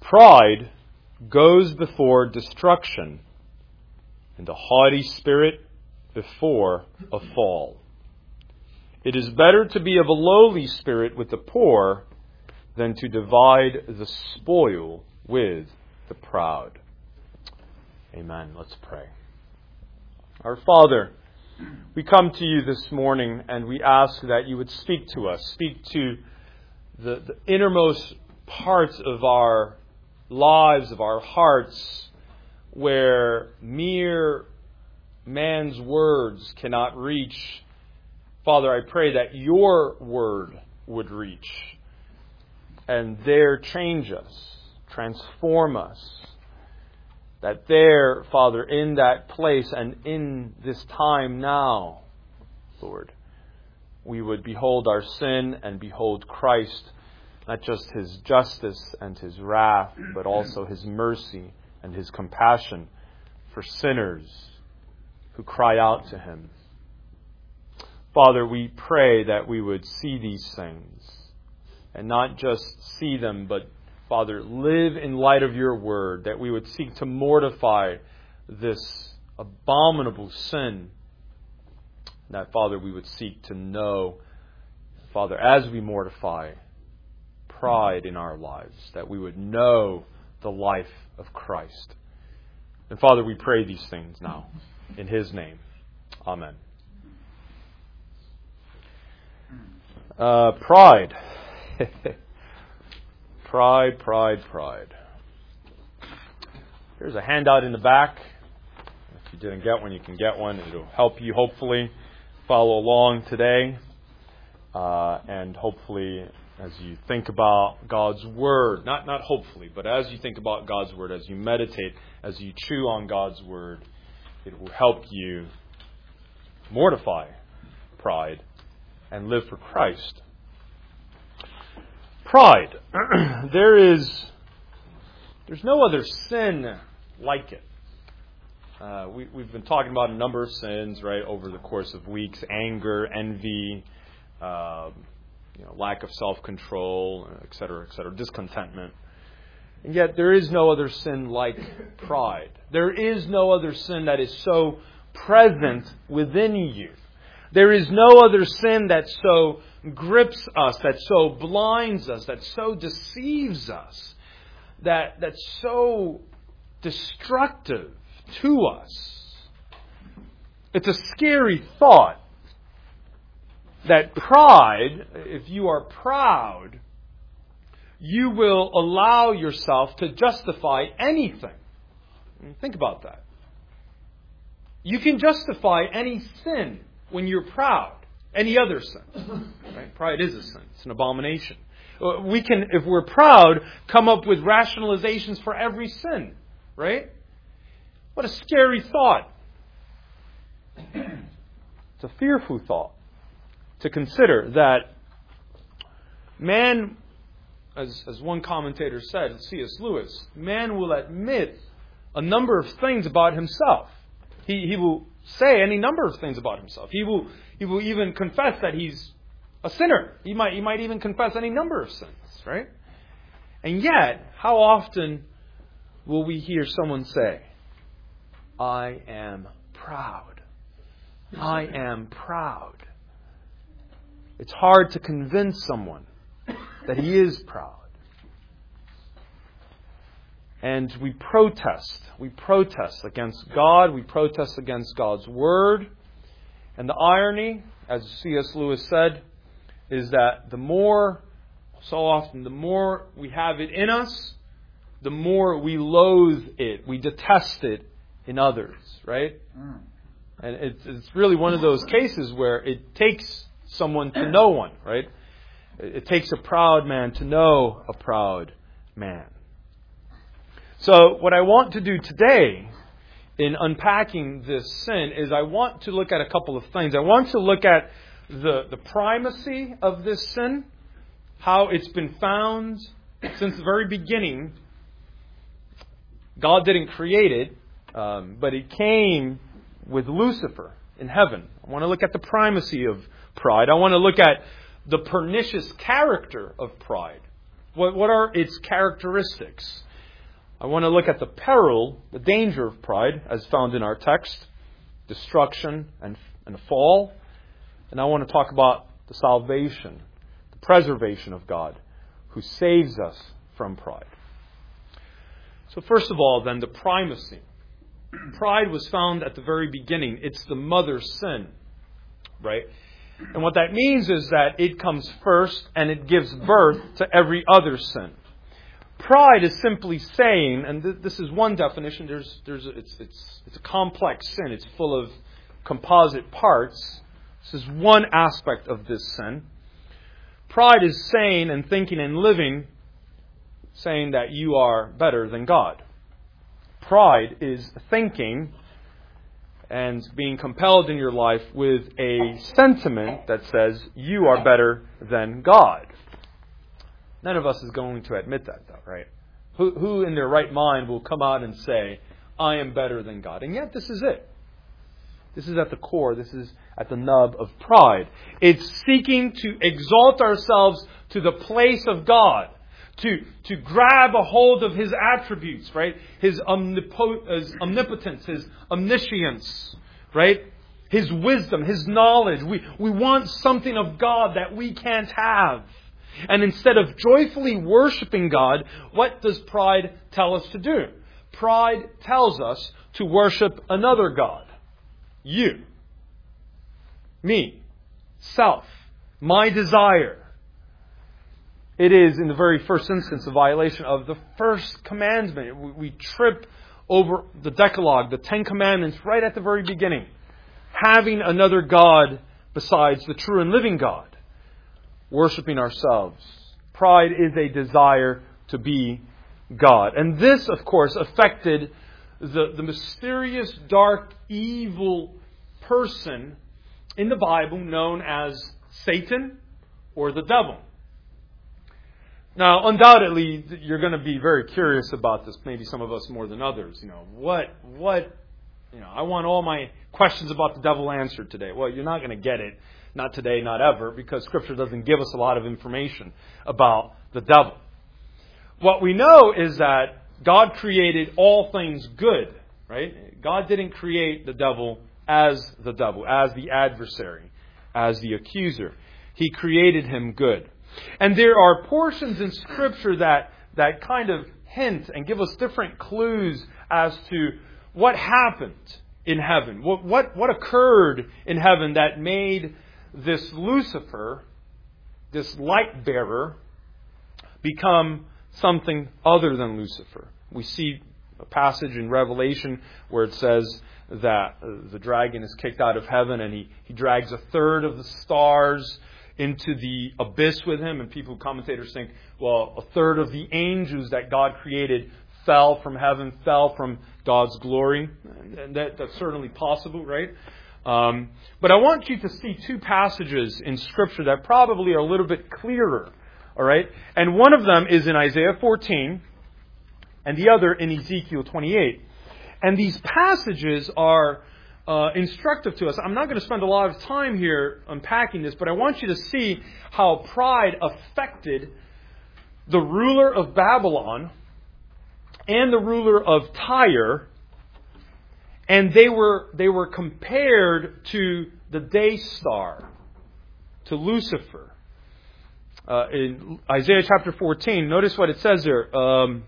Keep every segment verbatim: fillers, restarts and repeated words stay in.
Pride goes before destruction, and a haughty spirit before a fall. It is better to be of a lowly spirit with the poor than to divide the spoil with the proud. Amen. Let's pray. Our Father, we come to you this morning and we ask that you would speak to us, speak to the, the innermost parts of our lives, of our hearts, where mere man's words cannot reach. Father, I pray that your word would reach and there change us, transform us. That there, Father, in that place and in this time now, Lord, we would behold our sin and behold Christ, not just His justice and His wrath, but also His mercy and His compassion for sinners who cry out to Him. Father, we pray that we would see these things and not just see them, but Father, live in light of your word, that we would seek to mortify this abominable sin. That, Father, we would seek to know, Father, as we mortify pride in our lives, that we would know the life of Christ. And Father, we pray these things now in His name. Amen. Uh, pride. Pride, pride, pride. There's a handout in the back. If you didn't get one, you can get one. It'll help you, hopefully, follow along today. Uh, and hopefully, as you think about God's Word, not, not hopefully, but as you think about God's Word, as you meditate, as you chew on God's Word, it will help you mortify pride and live for Christ. Pride. there is, there's no other sin like it. Uh, we, we've been talking about a number of sins, right, over the course of weeks: anger, envy, uh, you know, lack of self-control, et cetera, et cetera, discontentment. And yet, there is no other sin like pride. There is no other sin that is so present within you. There is no other sin that so grips us, that so blinds us, that so deceives us, that that's so destructive to us. It's a scary thought that pride, if you are proud, you will allow yourself to justify anything. Think about that. You can justify any sin when you're proud. Any other sin. Right? Pride is a sin. It's an abomination. We can, if we're proud, come up with rationalizations for every sin. Right? What a scary thought. It's a fearful thought to consider that man, as, as one commentator said, C S Lewis, man will admit a number of things about himself. He, he will say any number of things about himself. He will he will even confess that he's a sinner. He might he might even confess any number of sins, right? And yet, how often will we hear someone say, I am proud. I am proud. It's hard to convince someone that he is proud. And we protest. We protest against God. We protest against God's Word. And the irony, as C S Lewis said, is that the more, so often, the more we have it in us, the more we loathe it. We detest it in others, right? Mm. And it's, it's really one of those cases where it takes someone to know one, right? It, it takes a proud man to know a proud man. So what I want to do today in unpacking this sin is I want to look at a couple of things. I want to look at the, the primacy of this sin, how it's been found since the very beginning. God didn't create it, um, but it came with Lucifer in heaven. I want to look at the primacy of pride. I want to look at the pernicious character of pride. What, what are its characteristics? I want to look at the peril, the danger of pride, as found in our text, destruction and, and fall. And I want to talk about the salvation, the preservation of God, who saves us from pride. So first of all, then, the primacy. Pride was found at the very beginning. It's the mother sin, right? And what that means is that it comes first and it gives birth to every other sin. Pride is simply saying, and th- this is one definition. There's, there's, a, it's, it's, it's a complex sin. It's full of composite parts. This is one aspect of this sin. Pride is saying and thinking and living, saying that you are better than God. Pride is thinking and being compelled in your life with a sentiment that says you are better than God. None of us is going to admit that, though, right? Who, who in their right mind will come out and say, I am better than God? And yet this is it. This is at the core. This is at the nub of pride. It's seeking to exalt ourselves to the place of God. To, to grab a hold of His attributes, right? His, omnipo- his omnipotence, His omniscience, right? His wisdom, His knowledge. We, we want something of God that we can't have. And instead of joyfully worshiping God, what does pride tell us to do? Pride tells us to worship another God. You. Me. Self. My desire. It is, in the very first instance, a violation of the first commandment. We, we trip over the Decalogue, the Ten Commandments, right at the very beginning. Having another God besides the true and living God. Worshipping ourselves. Pride is a desire to be God. And this, of course, affected the, the mysterious, dark, evil person in the Bible known as Satan or the devil. Now, undoubtedly, you're going to be very curious about this. Maybe some of us more than others. You know, what, what, you know, I want all my questions about the devil answered today. Well, you're not going to get it. Not today, not ever, because Scripture doesn't give us a lot of information about the devil. What we know is that God created all things good, right? God didn't create the devil as the devil, as the adversary, as the accuser. He created him good. And there are portions in Scripture that, that kind of hint and give us different clues as to what happened in heaven. What, what, what occurred in heaven that made this Lucifer, this light bearer, become something other than Lucifer. We see a passage in Revelation where it says that the dragon is kicked out of heaven and he, he drags a third of the stars into the abyss with him. And people, commentators think, well, a third of the angels that God created fell from heaven, fell from God's glory. And that, that's certainly possible, right? Um, but I want you to see two passages in Scripture that probably are a little bit clearer. All right? And one of them is in Isaiah fourteen, and the other in Ezekiel twenty-eight. And these passages are uh, instructive to us. I'm not going to spend a lot of time here unpacking this, but I want you to see how pride affected the ruler of Babylon and the ruler of Tyre. And they were they were compared to the day star, to Lucifer. Uh, in Isaiah chapter fourteen, notice what it says there. Um,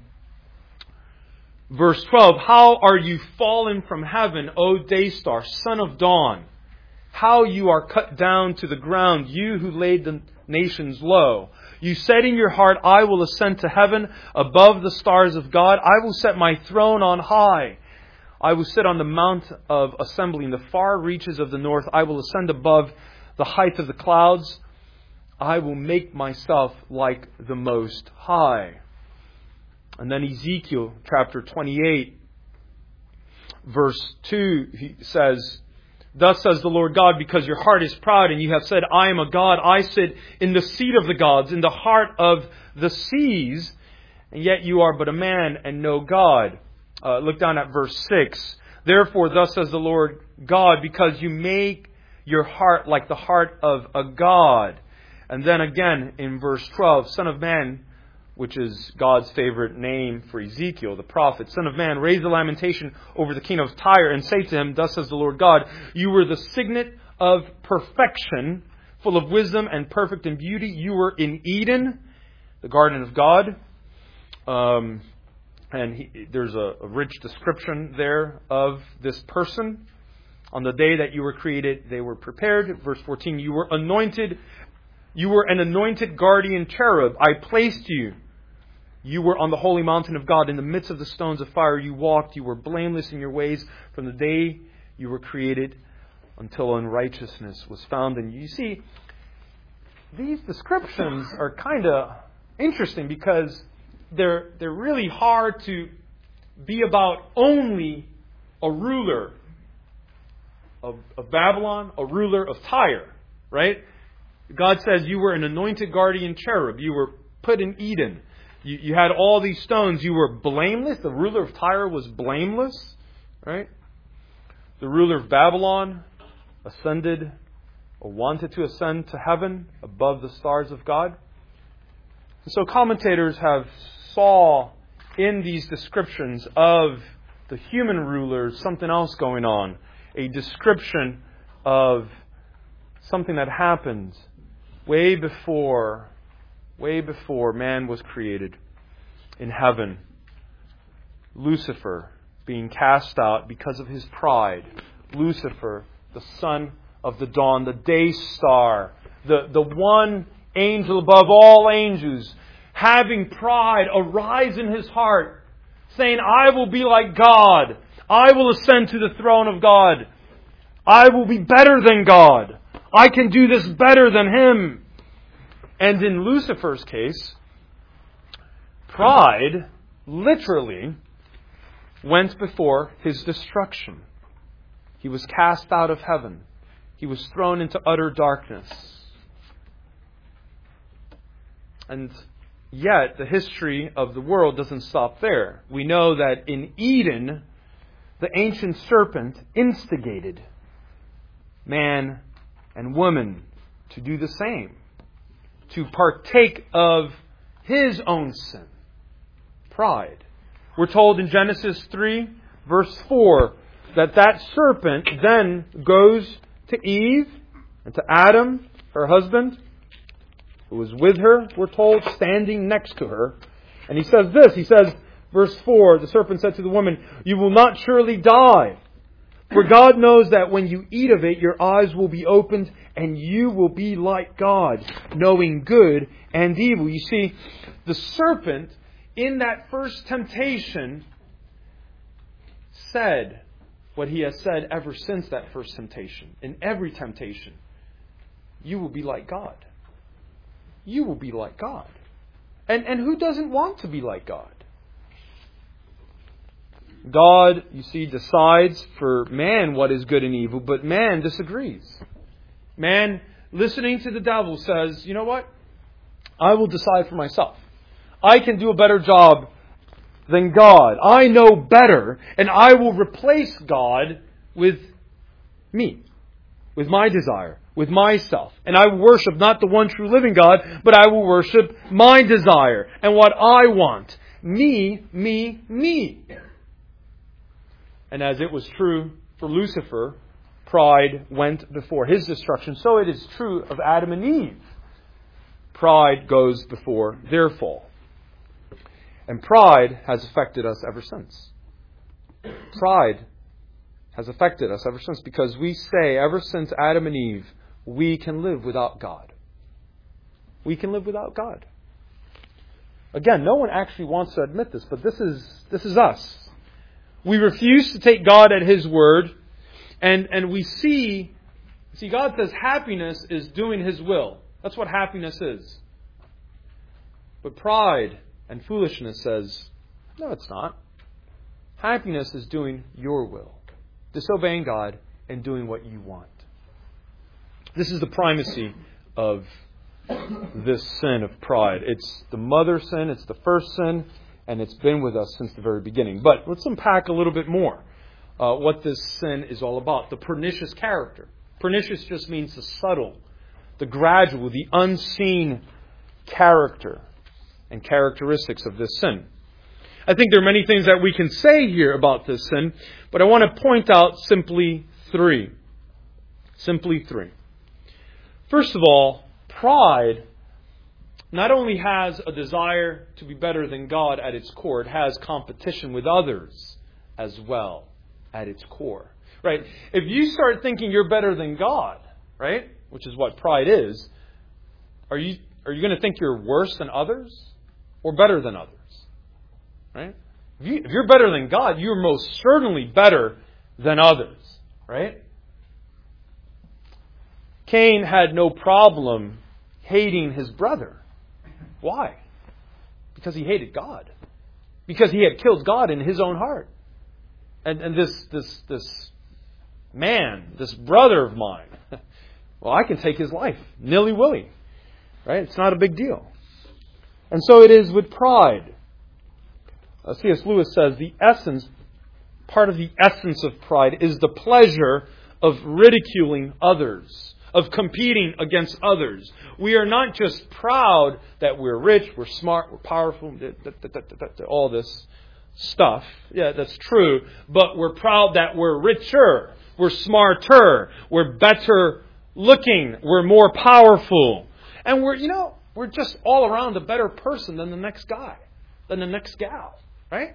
verse twelve, how are you fallen from heaven, O day star, son of dawn? How you are cut down to the ground, you who laid the nations low. You said in your heart, I will ascend to heaven above the stars of God. I will set my throne on high. I will sit on the mount of assembly in the far reaches of the north. I will ascend above the height of the clouds. I will make myself like the Most High. And then Ezekiel chapter twenty-eight, verse two, he says, thus says the Lord God, because your heart is proud and you have said, I am a God. I sit in the seat of the gods, in the heart of the seas, and yet you are but a man and no God. Uh, look down at verse six. Therefore, thus says the Lord God, because you make your heart like the heart of a God. And then again in verse twelve, Son of man, which is God's favorite name for Ezekiel, the prophet, Son of man, raise a lamentation over the king of Tyre and say to him, thus says the Lord God, you were the signet of perfection, full of wisdom and perfect in beauty. You were in Eden, the garden of God. Um, and he, there's a, a rich description there of this person. On the day that you were created, they were prepared. Verse fourteen, you were anointed. You were an anointed guardian cherub. I placed you. You were on the holy mountain of God. In the midst of the stones of fire you walked. You were blameless in your ways from the day you were created until unrighteousness was found in you. You see, these descriptions are kind of interesting because they're they're really hard to be about only a ruler of, of Babylon, a ruler of Tyre, right? God says you were an anointed guardian cherub. You were put in Eden. You, you had all these stones. You were blameless. The ruler of Tyre was blameless, right? The ruler of Babylon ascended or wanted to ascend to heaven above the stars of God. And so commentators have saw in these descriptions of the human rulers something else going on. A description of something that happened way before, way before man was created in heaven. Lucifer being cast out because of his pride. Lucifer, the son of the dawn, the day star, the, the one angel above all angels, having pride arise in his heart, saying, I will be like God. I will ascend to the throne of God. I will be better than God. I can do this better than Him. And in Lucifer's case, pride literally went before his destruction. He was cast out of heaven. He was thrown into utter darkness. And yet, the history of the world doesn't stop there. We know that in Eden, the ancient serpent instigated man and woman to do the same, to partake of his own sin, pride. We're told in Genesis three, verse four, that that serpent then goes to Eve and to Adam, her husband, who was with her, we're told, standing next to her. And he says this, he says, verse four, the serpent said to the woman, you will not surely die. For God knows that when you eat of it, your eyes will be opened and you will be like God, knowing good and evil. You see, the serpent in that first temptation said what he has said ever since that first temptation. In every temptation, you will be like God. You will be like God. And, and who doesn't want to be like God? God, you see, decides for man what is good and evil, but man disagrees. Man, listening to the devil, says, you know what? I will decide for myself. I can do a better job than God. I know better, and I will replace God with me, with my desire, with myself. And I will worship not the one true living God, but I will worship my desire and what I want. Me, me, me. And as it was true for Lucifer, pride went before his destruction. So it is true of Adam and Eve. Pride goes before their fall. And pride has affected us ever since. Pride has affected us ever since because we say ever since Adam and Eve, we can live without God. We can live without God. Again, no one actually wants to admit this, but this is this is us. We refuse to take God at His word, and, and we see, see, God says happiness is doing His will. That's what happiness is. But pride and foolishness says, no, it's not. Happiness is doing your will, disobeying God and doing what you want. This is the primacy of this sin of pride. It's the mother sin, it's the first sin, and it's been with us since the very beginning. But let's unpack a little bit more uh, what this sin is all about. The pernicious character. Pernicious just means the subtle, the gradual, the unseen character and characteristics of this sin. I think there are many things that we can say here about this sin, but I want to point out simply three. Simply three. First of all, pride not only has a desire to be better than God at its core, it has competition with others as well at its core. Right? If you start thinking you're better than God, right, which is what pride is, are you are you going to think you're worse than others or better than others? Right? If, you, if you're better than God, you're most certainly better than others. Right? Cain had no problem hating his brother. Why? Because he hated God. Because he had killed God in his own heart. And and this this this man, this brother of mine, well, I can take his life nilly-willy. Right? It's not a big deal. And so it is with pride. Uh, C S Lewis says the essence, part of the essence of pride is the pleasure of ridiculing others, of competing against others. We are not just proud that we're rich, we're smart, we're powerful, all this stuff. Yeah, that's true. But we're proud that we're richer, we're smarter, we're better looking, we're more powerful. And we're, you know, we're just all around a better person than the next guy, than the next gal. Right?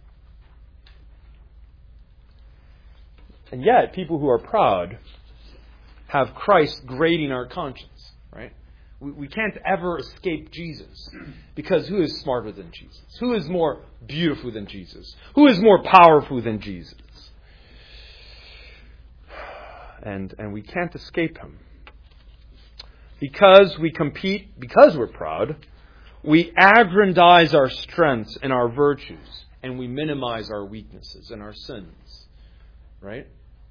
And yet, people who are proud have Christ grating our conscience. Right? We, we can't ever escape Jesus. Because who is smarter than Jesus? Who is more beautiful than Jesus? Who is more powerful than Jesus? And, and we can't escape him. Because we compete, because we're proud, we aggrandize our strengths and our virtues, and we minimize our weaknesses and our sins. Right?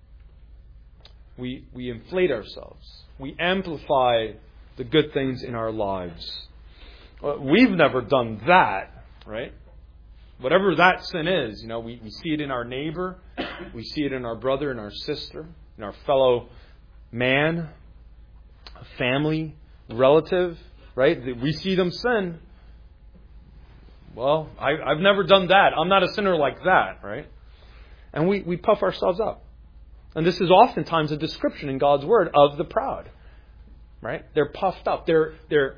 We we inflate ourselves. We amplify the good things in our lives. Well, we've never done that, right? Whatever that sin is, you know, we, we see it in our neighbor, we see it in our brother and our sister, in our fellow man, family, relative, right? We see them sin. Well, I, I've never done that. I'm not a sinner like that, right? And we, we puff ourselves up. And this is oftentimes a description in God's Word of the proud, right? They're puffed up. They're they're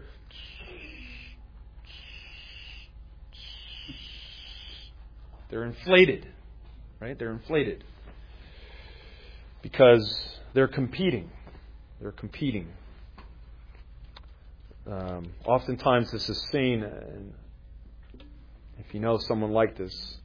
they're inflated, right? They're inflated because they're competing. They're competing. Um, oftentimes this is seen, and if you know someone like this,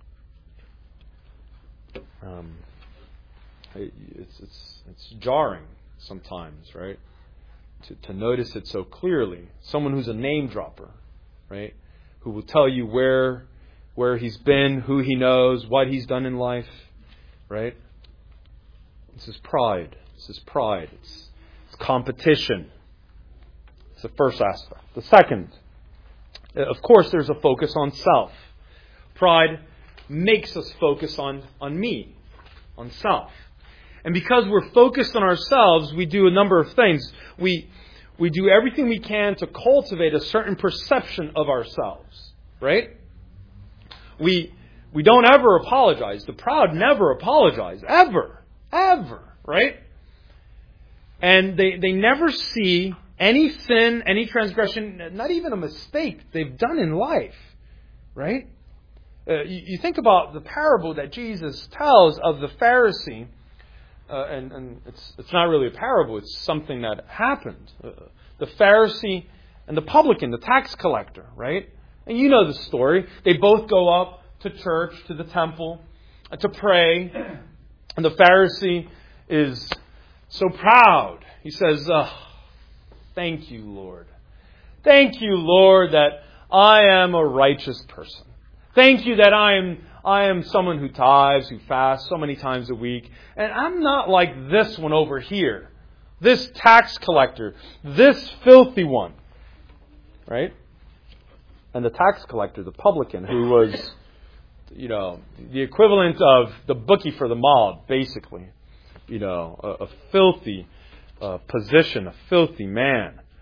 um, it, it's it's it's jarring sometimes, right? To to notice it so clearly. Someone who's a name dropper, right? Who will tell you where where he's been, who he knows, what he's done in life, right? This is pride. This is pride. It's, it's competition. It's the first aspect. The second, of course, there's a focus on self. Pride makes us focus on, on me, on self. And because we're focused on ourselves, we do a number of things. We we do everything we can to cultivate a certain perception of ourselves, right? We we don't ever apologize. The proud never apologize, ever, ever, right? And they, they never see any sin, any transgression, not even a mistake they've done in life, right? Uh, you, you think about the parable that Jesus tells of the Pharisee, uh, and, and it's it's not really a parable, it's something that happened. Uh, the Pharisee and the publican, the tax collector, right? And you know the story. They both go up to church, to the temple, uh, to pray. And the Pharisee is so proud. He says, oh, thank you, Lord. Thank you, Lord, that I am a righteous person. Thank you that I am I am someone who tithes, who fasts so many times a week. And I'm not like this one over here. This tax collector. This filthy one. Right? And the tax collector, the publican, who was, you know, the equivalent of the bookie for the mob, basically. You know, a, a filthy uh, position, a filthy man.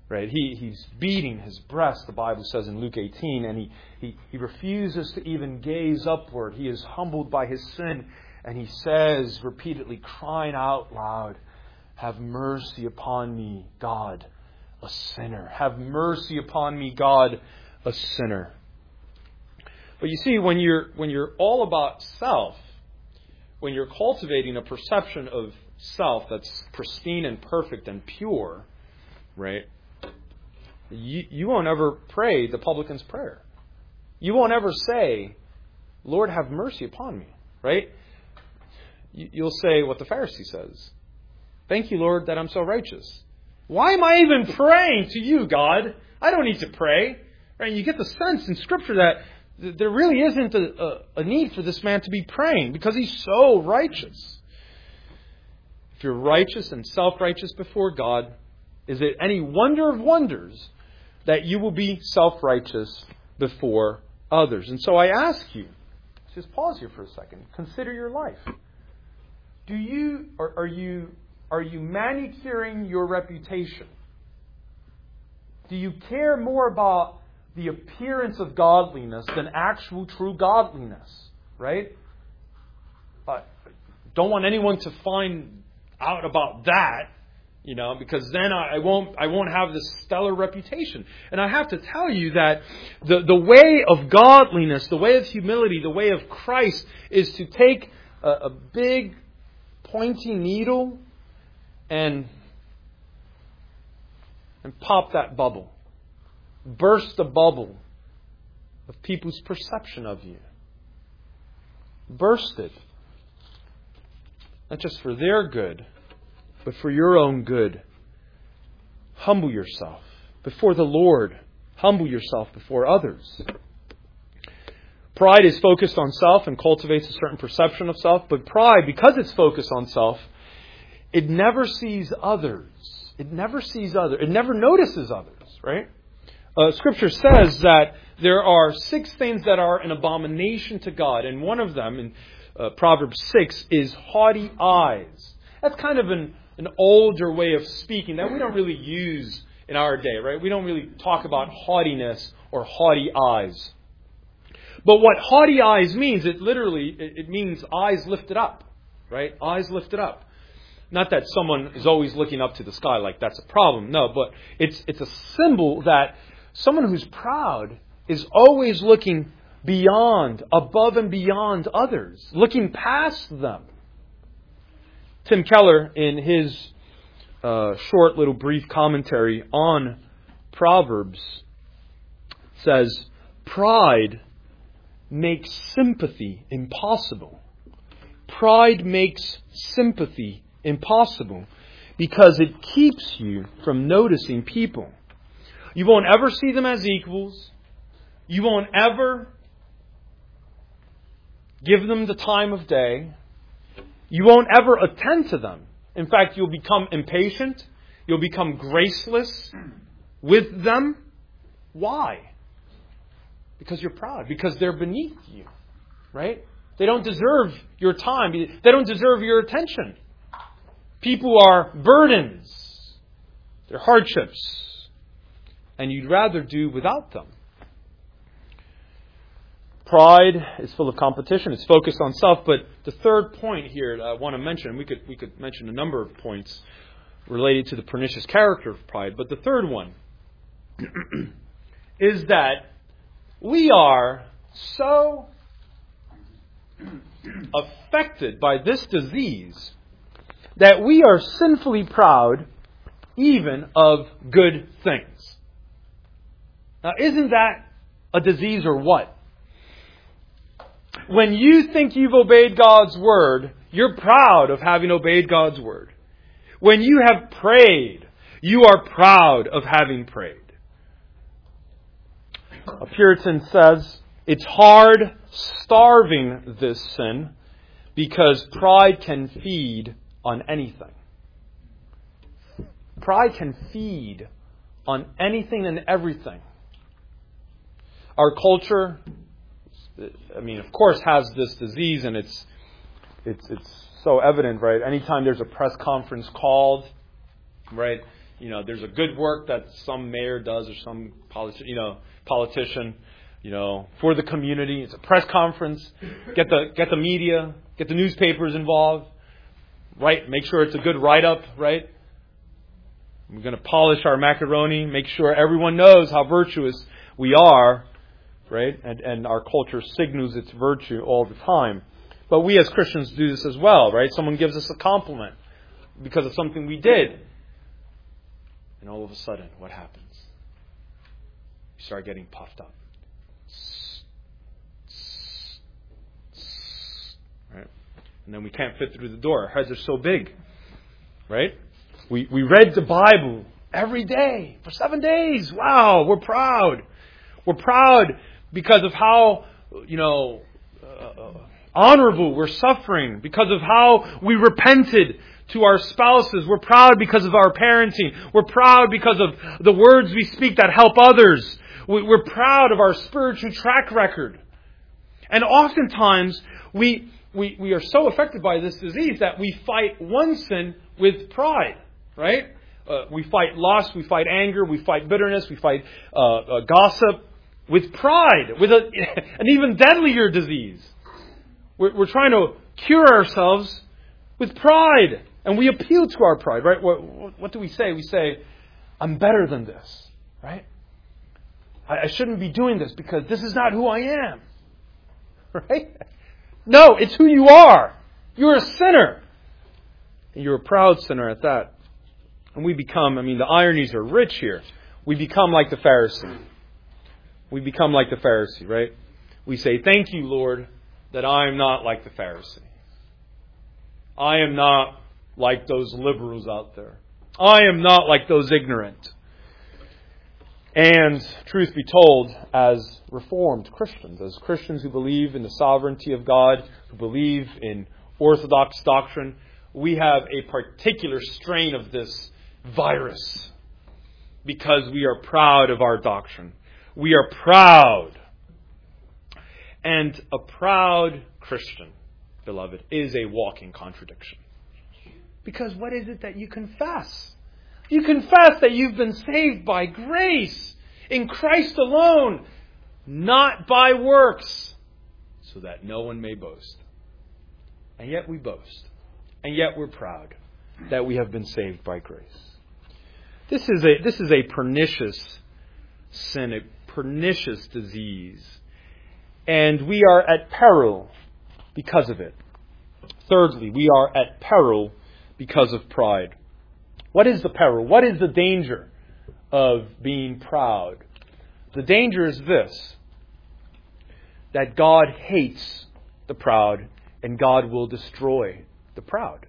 Right? He, he's beating his breast, the Bible says in Luke eighteen, and he, he, he refuses to even gaze upward. He is humbled by his sin, and he says repeatedly, crying out loud, "Have mercy upon me, God, a sinner. Have mercy upon me, God, a sinner." But you see, when you're when you're all about self, when you're cultivating a perception of self that's pristine and perfect and pure, right? You, you won't ever pray the publican's prayer. You won't ever say, "Lord, have mercy upon me," right? You, you'll say what the Pharisee says. "Thank you, Lord, that I'm so righteous." Why am I even praying to you, God? I don't need to pray. Right? You get the sense in Scripture that there really isn't a, a, a need for this man to be praying because he's so righteous. If you're righteous and self-righteous before God, is it any wonder of wonders that you will be self-righteous before others? And so I ask you, just pause here for a second. Consider your life. Do you, or are you, are you manicuring your reputation? Do you care more about the appearance of godliness than actual true godliness? Right? But don't want anyone to find out about that. You know, because then I won't I won't have this stellar reputation. And I have to tell you that the, the way of godliness, the way of humility, the way of Christ is to take a, a big pointy needle and and pop that bubble. Burst the bubble of people's perception of you. Burst it. Not just for their good, but for your own good. Humble yourself before the Lord. Humble yourself before others. Pride is focused on self and cultivates a certain perception of self. But pride, because it's focused on self, it never sees others. It never sees others. It never notices others, right? Uh, Scripture says that there are six things that are an abomination to God. And one of them, in uh, Proverbs six, is haughty eyes. That's kind of an An older way of speaking that we don't really use in our day, right? We don't really talk about haughtiness or haughty eyes. But what haughty eyes means, it literally, it means eyes lifted up, right? Eyes lifted up. Not that someone is always looking up to the sky like that's a problem. No, but it's it's a symbol that someone who's proud is always looking beyond, above and beyond others, looking past them. Tim Keller, in his uh, short little brief commentary on Proverbs, says, "Pride makes sympathy impossible. Pride makes sympathy impossible because it keeps you from noticing people. You won't ever see them as equals. You won't ever give them the time of day. You won't ever attend to them. In fact, you'll become impatient. You'll become graceless with them. Why? Because you're proud. Because they're beneath you. Right? They don't deserve your time. They don't deserve your attention. People are burdens. They're hardships. And you'd rather do without them. Pride is full of competition. It's focused on self. But the third point here I want to mention, we could we could mention a number of points related to the pernicious character of pride. But the third one is that we are so affected by this disease that we are sinfully proud even of good things. Now, isn't that a disease or what? When you think you've obeyed God's word, you're proud of having obeyed God's word. When you have prayed, you are proud of having prayed. A Puritan says, it's hard starving this sin because pride can feed on anything. Pride can feed on anything and everything. Our culture, I mean, of course, has this disease, and it's it's it's so evident, right? Anytime there's a press conference called, right, You know, there's a good work that some mayor does or some politi- you know, politician, you know, for the community. It's a press conference. Get the get the media, get the newspapers involved. Right? Make sure it's a good write-up, right? We're going to polish our macaroni, make sure everyone knows how virtuous we are, right? And and our culture signals its virtue all the time. But we as Christians do this as well, right? Someone gives us a compliment because of something we did. And all of a sudden, what happens? You start getting puffed up. Right? And then we can't fit through the door. Our heads are so big. Right? We we read the Bible every day for seven days. Wow, we're proud. We're proud because of how, you know, uh, honorable we're suffering, because of how we repented to our spouses. We're proud because of our parenting. We're proud because of the words we speak that help others. We're proud of our spiritual track record. And oftentimes we we we are so affected by this disease that we fight one sin with pride. Right? Uh, we fight lust, we fight anger, we fight bitterness, we fight uh, uh, gossip with pride, with a, an even deadlier disease. We're, we're trying to cure ourselves with pride, and we appeal to our pride. Right? What, what do we say? We say, "I'm better than this." Right? I, I shouldn't be doing this because this is not who I am. Right? No, it's who you are. You're a sinner, and you're a proud sinner at that. And we become, I mean, the ironies are rich here. We become like the Pharisee. We become like the Pharisee, right? We say, "Thank you, Lord, that I am not like the Pharisee. I am not like those liberals out there. I am not like those ignorant." And, truth be told, as Reformed Christians, as Christians who believe in the sovereignty of God, who believe in Orthodox doctrine, we have a particular strain of this virus because we are proud of our doctrine. We are proud. And a proud Christian, beloved, is a walking contradiction. Because what is it that you confess? You confess that you've been saved by grace in Christ alone, not by works, so that no one may boast. And yet we boast. And yet we're proud that we have been saved by grace. This is a this is a pernicious sin, a pernicious disease. And we are at peril because of it. Thirdly, we are at peril because of pride. What is the peril? What is the danger of being proud? The danger is this: that God hates the proud and God will destroy the proud.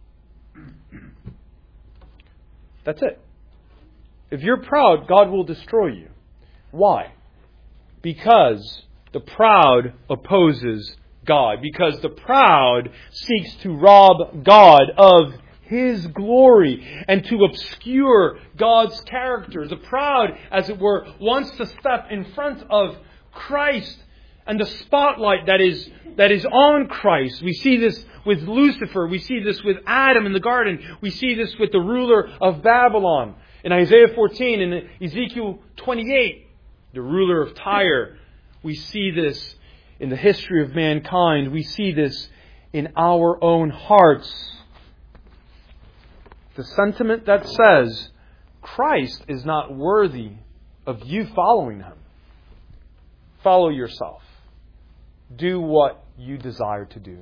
That's it. If you're proud, God will destroy you. Why? Because the proud opposes God. Because the proud seeks to rob God of His glory and to obscure God's character. The proud, as it were, wants to step in front of Christ and the spotlight that is that is on Christ. We see this with Lucifer. We see this with Adam in the garden. We see this with the ruler of Babylon. In Isaiah fourteen, in Ezekiel twenty-eight, the ruler of Tyre. We see this in the history of mankind. We see this in our own hearts. The sentiment that says Christ is not worthy of you following Him. Follow yourself. Do what you desire to do.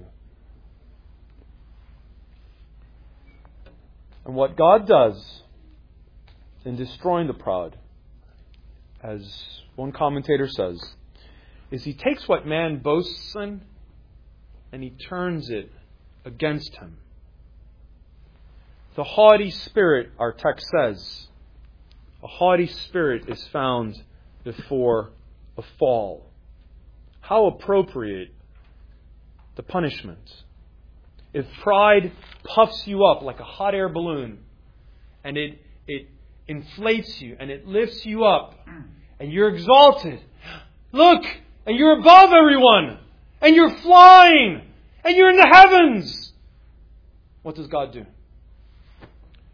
And what God does in destroying the proud, as one commentator says, is He takes what man boasts in and He turns it against him. The haughty spirit, our text says, a haughty spirit is found before a fall. How appropriate the punishment. If pride puffs you up like a hot air balloon and it it inflates you and it lifts you up and you're exalted, look, and you're above everyone and you're flying and you're in the heavens, what does God do?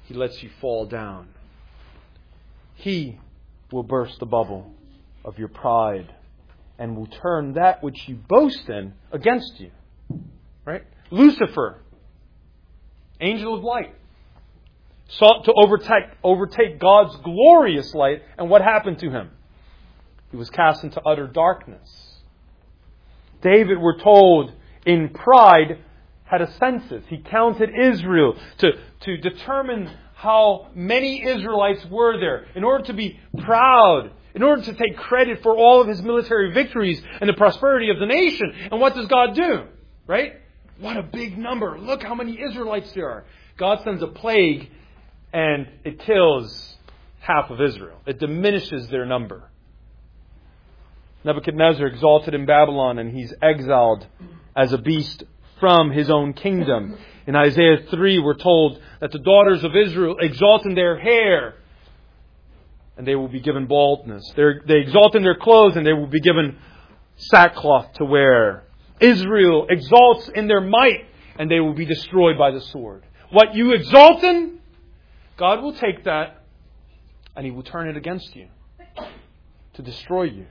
He lets you fall down. He will burst the bubble of your pride and will turn that which you boast in against you. Right? Lucifer, angel of light, sought to overtake, overtake God's glorious light, and what happened to him? He was cast into utter darkness. David, we're told, in pride, had a census. He counted Israel to, to determine how many Israelites were there in order to be proud, in order to take credit for all of his military victories and the prosperity of the nation. And what does God do? Right? What a big number. Look how many Israelites there are. God sends a plague and it kills half of Israel. It diminishes their number. Nebuchadnezzar exalted in Babylon, and he's exiled as a beast from his own kingdom. In Isaiah three, we're told that the daughters of Israel exalt in their hair, and they will be given baldness. They're, they exalt in their clothes, and they will be given sackcloth to wear. Israel exalts in their might, and they will be destroyed by the sword. What you exalt in, God will take that, and He will turn it against you to destroy you.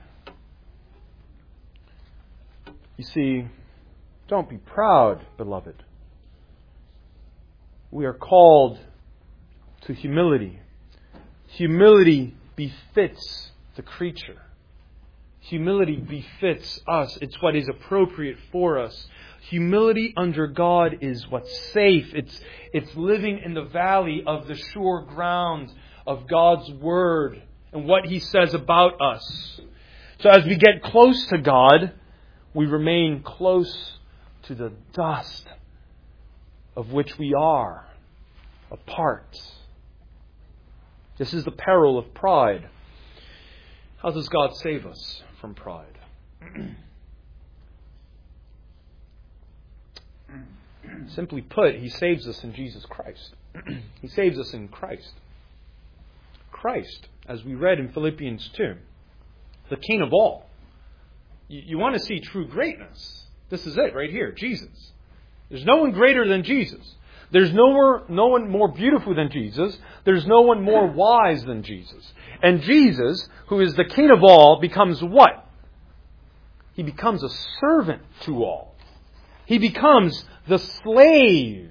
You see, don't be proud, beloved. We are called to humility. Humility befits the creature. Humility befits us. It's what is appropriate for us. Humility under God is what's safe. It's, it's living in the valley of the sure ground of God's Word and what He says about us. So as we get close to God, we remain close to the dust of which we are a part. This is the peril of pride. How does God save us from pride? Simply put, He saves us in Jesus Christ. He saves us in Christ. Christ, as we read in Philippians two, the King of all. You, you want to see true greatness. This is it right here, Jesus. There's no one greater than Jesus. There's no, more, no one more beautiful than Jesus. There's no one more wise than Jesus. And Jesus, who is the King of all, becomes what? He becomes a servant to all. He becomes the slave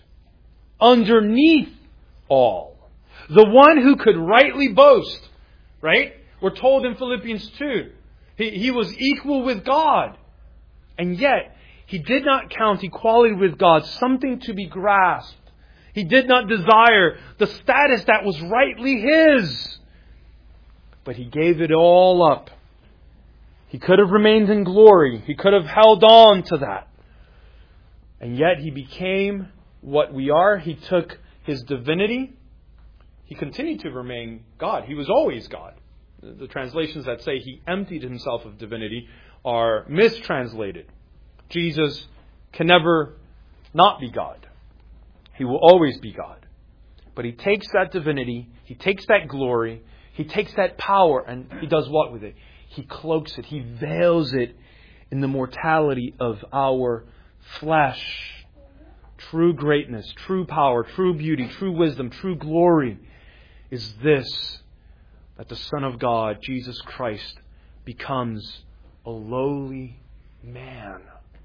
underneath all. The one who could rightly boast, right? We're told in Philippians two, he, he was equal with God. And yet, He did not count equality with God something to be grasped. He did not desire the status that was rightly His. But He gave it all up. He could have remained in glory. He could have held on to that. And yet He became what we are. He took His divinity. He continued to remain God. He was always God. The translations that say He emptied Himself of divinity are mistranslated. Jesus can never not be God. He will always be God. But He takes that divinity, He takes that glory, He takes that power, and He does what with it? He cloaks it. He veils it in the mortality of our flesh. True greatness, true power, true beauty, true wisdom, true glory is this, that the Son of God, Jesus Christ, becomes a lowly man.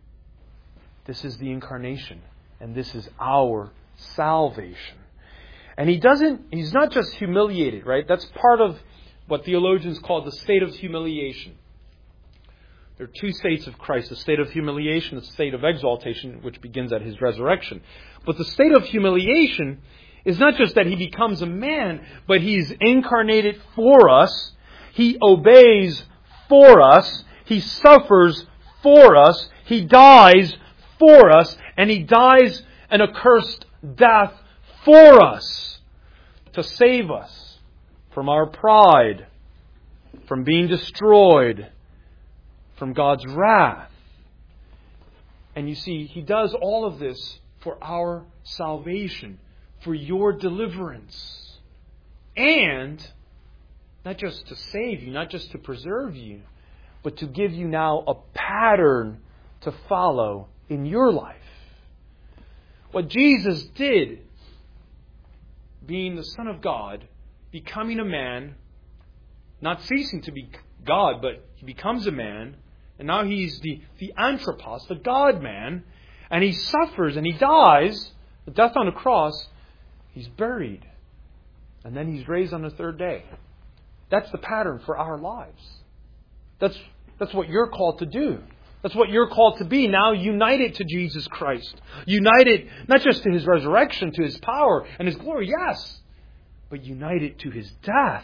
This is the incarnation, and this is our salvation. And He doesn't, He's not just humiliated, right? That's part of what theologians call the state of humiliation. There are two states of Christ, the state of humiliation, the state of exaltation, which begins at His resurrection. But the state of humiliation is not just that He becomes a man, but He's incarnated for us. He obeys for us. He suffers for us. He dies for us. And He dies an accursed death for us to save us from our pride, from being destroyed, from God's wrath. And you see, He does all of this for our salvation, for your deliverance. And not just to save you, not just to preserve you, but to give you now a pattern to follow in your life. What Jesus did being the Son of God, becoming a man, not ceasing to be God, but he becomes a man, and now he's the, the anthropos, the God-man, and he suffers and he dies, the death on the cross, he's buried, and then he's raised on the third day. That's the pattern for our lives. That's, that's what you're called to do. That's what you're called to be, now united to Jesus Christ. United not just to His resurrection, to His power and His glory, yes, but united to His death.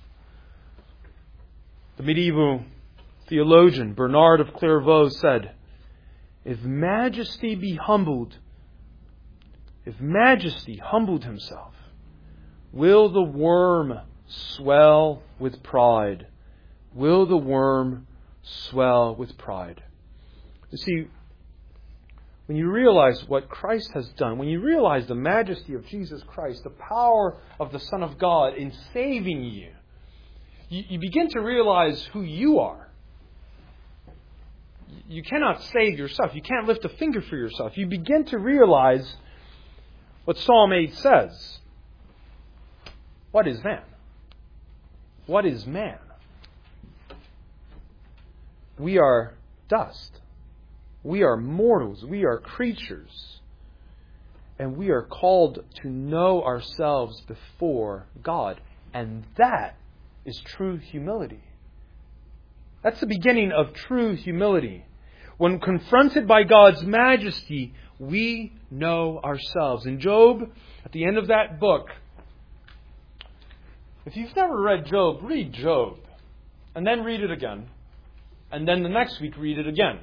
The medieval theologian Bernard of Clairvaux said, If majesty be humbled, if majesty humbled himself, will the worm swell with pride? Will the worm swell with pride? You see, when you realize what Christ has done, when you realize the majesty of Jesus Christ, the power of the Son of God in saving you, you, you begin to realize who you are. You cannot save yourself. You can't lift a finger for yourself. You begin to realize what Psalm eight says. What is man? What is man? We are dust. We are mortals. We are creatures. And we are called to know ourselves before God. And that is true humility. That's the beginning of true humility. When confronted by God's majesty, we know ourselves. In Job, at the end of that book, if you've never read Job, read Job. And then read it again. And then the next week read it again.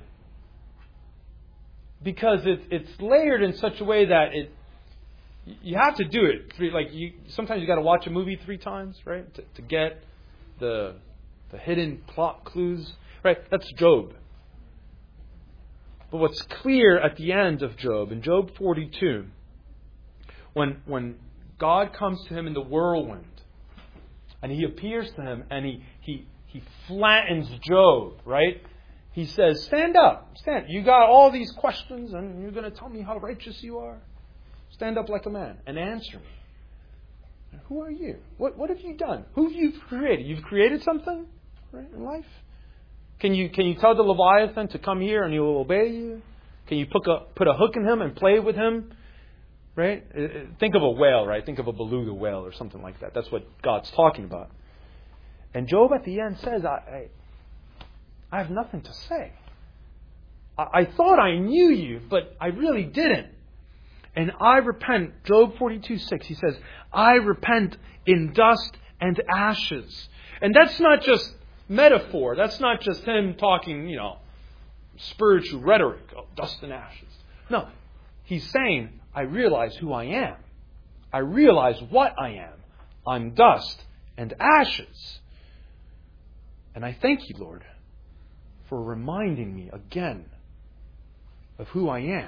Because it, it's layered in such a way that it you have to do it. Three, like you, sometimes you got to watch a movie three times, right, to, to get the the hidden plot clues. Right, that's Job. But what's clear at the end of Job, in Job forty-two, when when God comes to him in the whirlwind, and He appears to him, and he he he flattens Job, right? He says, stand up, stand. You got all these questions and you're going to tell me how righteous you are? Stand up like a man and answer me. Who are you? What what have you done? Who have you created? You've created something, right, in life? Can you can you tell the Leviathan to come here and he will obey you? Can you put a, put a hook in him and play with him? Right? Think of a whale, right? Think of a beluga whale or something like that. That's what God's talking about. And Job at the end says, I... I I have nothing to say. I, I thought I knew you, but I really didn't. And I repent, Job forty-two six, he says, I repent in dust and ashes. And that's not just metaphor. That's not just him talking, you know, spiritual rhetoric of dust and ashes. No, he's saying, I realize who I am. I realize what I am. I'm dust and ashes. And I thank you, Lord, for reminding me again of who I am.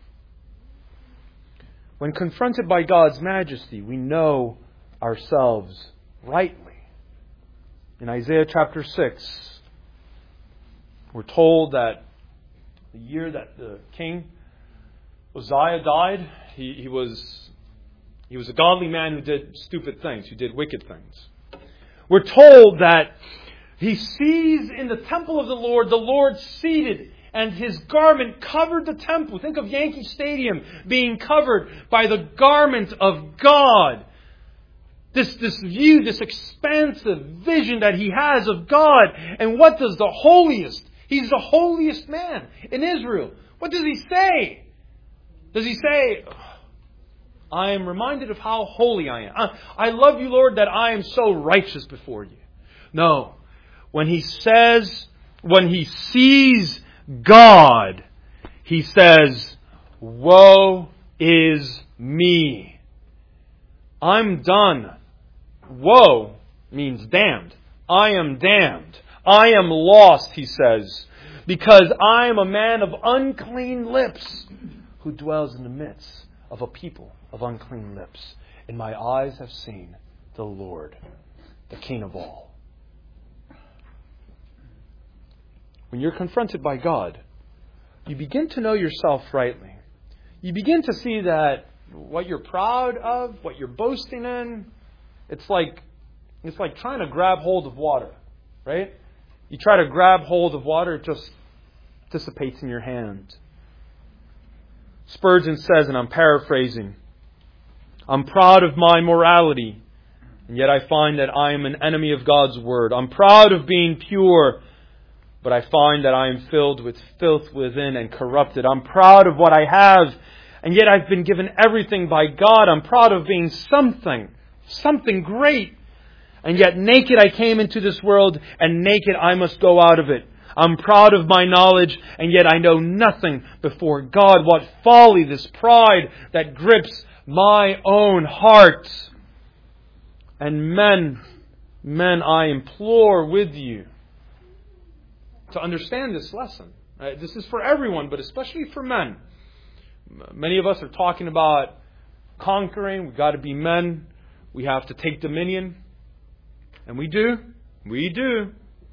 When confronted by God's majesty, we know ourselves rightly. In Isaiah chapter six, we're told that the year that the king Uzziah died, he, he was he was a godly man who did stupid things, who did wicked things. We're told that he sees in the temple of the Lord, the Lord seated, and His garment covered the temple. Think of Yankee Stadium being covered by the garment of God. This, this view, this expansive vision that he has of God. And what does the holiest, he's the holiest man in Israel. What does he say? Does he say, I am reminded of how holy I am. I, I love you, Lord, that I am so righteous before you. No. When he says, when he sees God, he says, woe is me. I'm done. Woe means damned. I am damned. I am lost, he says, because I am a man of unclean lips who dwells in the midst of a people of unclean lips. And my eyes have seen the Lord, the King of all. When you're confronted by God, you begin to know yourself rightly. You begin to see that what you're proud of, what you're boasting in. It's like it's like trying to grab hold of water, right? You try to grab hold of water, it just dissipates in your hand. Spurgeon says, and I'm paraphrasing, I'm proud of my morality, and yet I find that I am an enemy of God's Word. I'm proud of being pure, but I find that I am filled with filth within and corrupted. I'm proud of what I have, and yet I've been given everything by God. I'm proud of being something, something great. And yet naked I came into this world, and naked I must go out of it. I'm proud of my knowledge, and yet I know nothing before God. What folly, this pride that grips my own heart. And men, men, I implore with you to understand this lesson. Right? This is for everyone, but especially for men. Many of us are talking about conquering. We've got to be men. We have to take dominion. And we do. We do.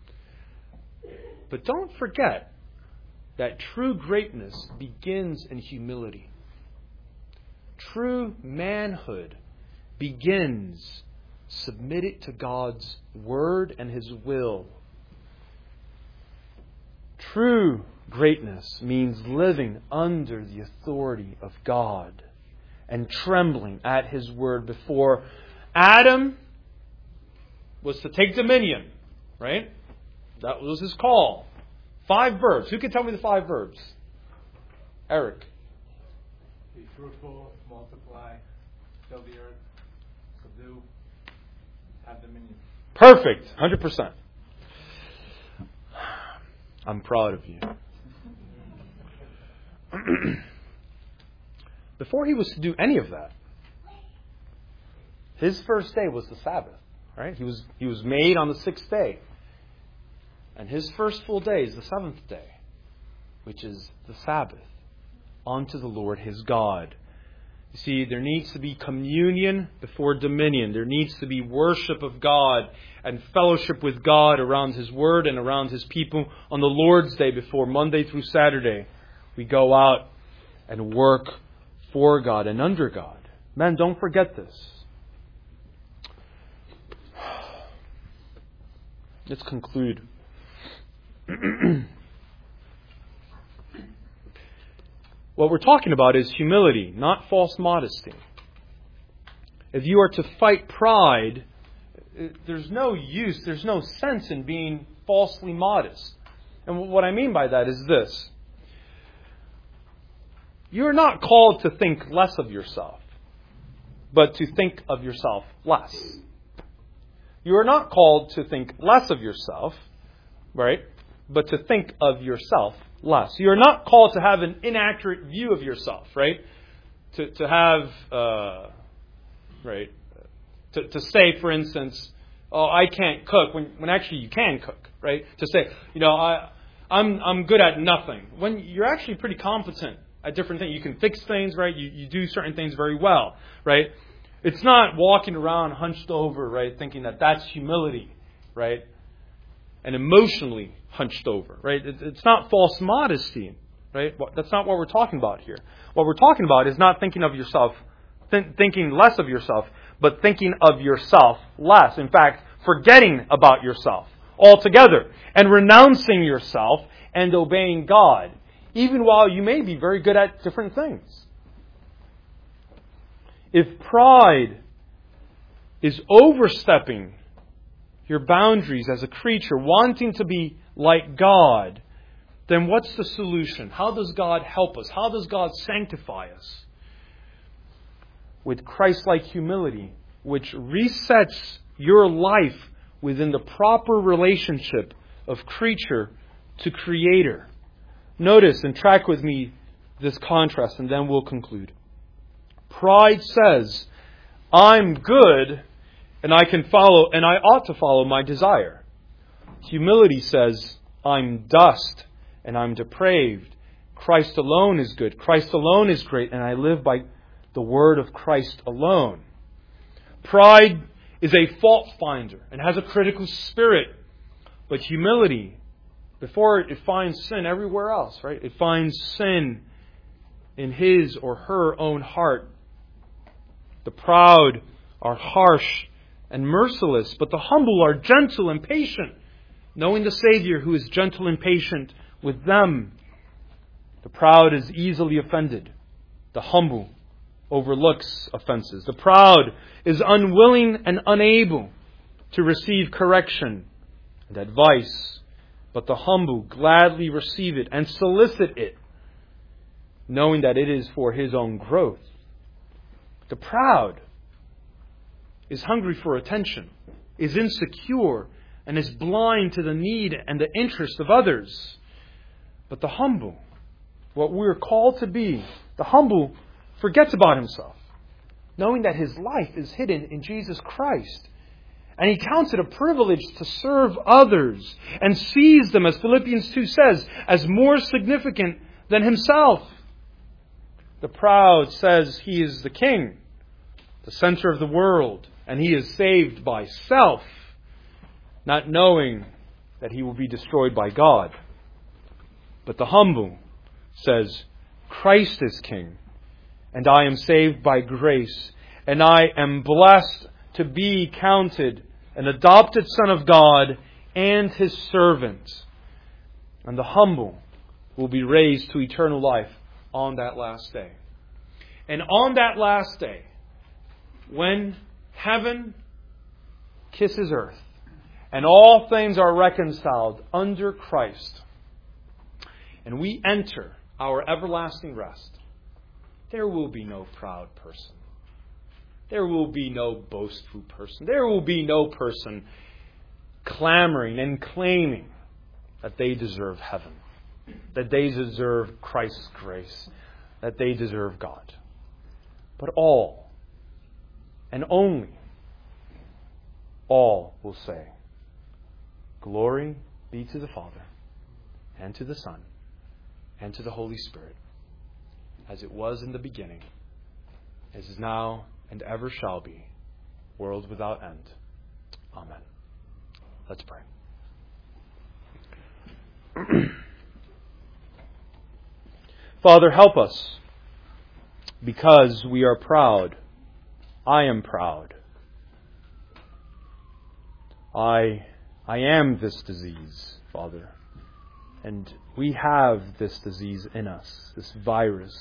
But don't forget that true greatness begins in humility. True manhood begins submitted to God's Word and His will. True greatness means living under the authority of God and trembling at His Word. Before Adam was to take dominion, right? That was his call. Five verbs. Who can tell me the five verbs? Eric. Be fruitful, multiply, fill the earth, subdue, have dominion. Perfect. one hundred percent. I'm proud of you. Before he was to do any of that, his first day was the Sabbath. Right? He was he was made on the sixth day. And his first full day is the seventh day, which is the Sabbath, unto the Lord his God. You see, there needs to be communion before dominion. There needs to be worship of God and fellowship with God around His Word and around His people on the Lord's Day before Monday through Saturday. We go out and work for God and under God. Men, don't forget this. Let's conclude. What we're talking about is humility, not false modesty. If you are to fight pride, there's no use, there's no sense in being falsely modest. And what I mean by that is this. You're not called to think less of yourself, but to think of yourself less. You are not called to think less of yourself, right? But to think of yourself less. You are not called to have an inaccurate view of yourself, right? To to have, uh, right? To to say, for instance, oh, I can't cook when when actually you can cook, right? To say, you know, I I'm I'm good at nothing when you're actually pretty competent at different things. You can fix things, right? You you do certain things very well, right? It's not walking around hunched over, right, thinking that that's humility, right? And emotionally hunched over, right? It's not false modesty, right? That's not what we're talking about here. What we're talking about is not thinking of yourself, th- thinking less of yourself, but thinking of yourself less. In fact, forgetting about yourself altogether and renouncing yourself and obeying God, even while you may be very good at different things. If pride is overstepping your boundaries as a creature, wanting to be like God, then what's the solution? How does God help us? How does God sanctify us? With Christ-like humility, which resets your life within the proper relationship of creature to Creator. Notice and track with me this contrast, and then we'll conclude. Pride says, I'm good and I can follow, and I ought to follow my desire. Humility says, I'm dust and I'm depraved. Christ alone is good. Christ alone is great, and I live by the word of Christ alone. Pride is a fault finder and has a critical spirit. But humility, before it finds sin everywhere else, right? It finds sin in his or her own heart The proud are harsh and merciless, but the humble are gentle and patient, knowing the Savior who is gentle and patient with them. The proud is easily offended. The humble overlooks offenses. The proud is unwilling and unable to receive correction and advice, but the humble gladly receive it and solicit it, knowing that it is for his own growth. The proud is hungry for attention, is insecure, and is blind to the need and the interest of others. But the humble, what we're called to be, the humble forgets about himself, knowing that his life is hidden in Jesus Christ. And he counts it a privilege to serve others and sees them, as Philippians two says, as more significant than himself. The proud says he is the king, the center of the world, and he is saved by self, not knowing that he will be destroyed by God. But the humble says, Christ is king, and I am saved by grace, and I am blessed to be counted an adopted son of God and his servant. And the humble will be raised to eternal life on that last day. And on that last day, when heaven kisses earth and all things are reconciled under Christ, and we enter our everlasting rest, there will be no proud person. There will be no boastful person. There will be no person clamoring and claiming that they deserve heaven, that they deserve Christ's grace, that they deserve God. But all, and only all, will say, Glory be to the Father, and to the Son, and to the Holy Spirit, as it was in the beginning, as is now, and ever shall be, world without end. Amen. Let's pray. Father, help us, because we are proud. I am proud. I, I am this disease, Father. And we have this disease in us, this virus.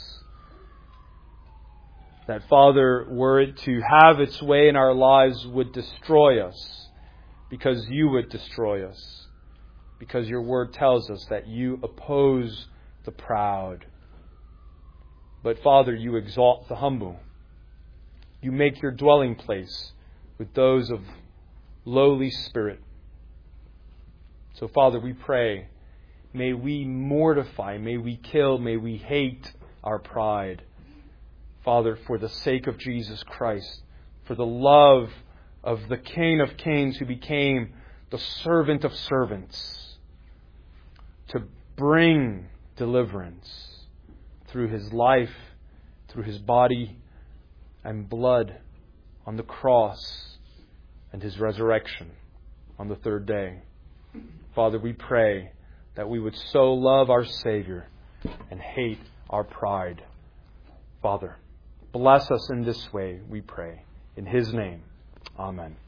That, Father, were it to have its way in our lives, would destroy us, because you would destroy us. Because your word tells us that you oppose the proud. But, Father, you exalt the humble. You make your dwelling place with those of lowly spirit. So, Father, we pray, may we mortify, may we kill, may we hate our pride. Father, for the sake of Jesus Christ, for the love of the King of Kings who became the servant of servants, to bring deliverance through his life, through his body and blood on the cross, and his resurrection on the third day. Father, we pray that we would so love our Savior and hate our pride. Father, bless us in this way, we pray. In his name, amen.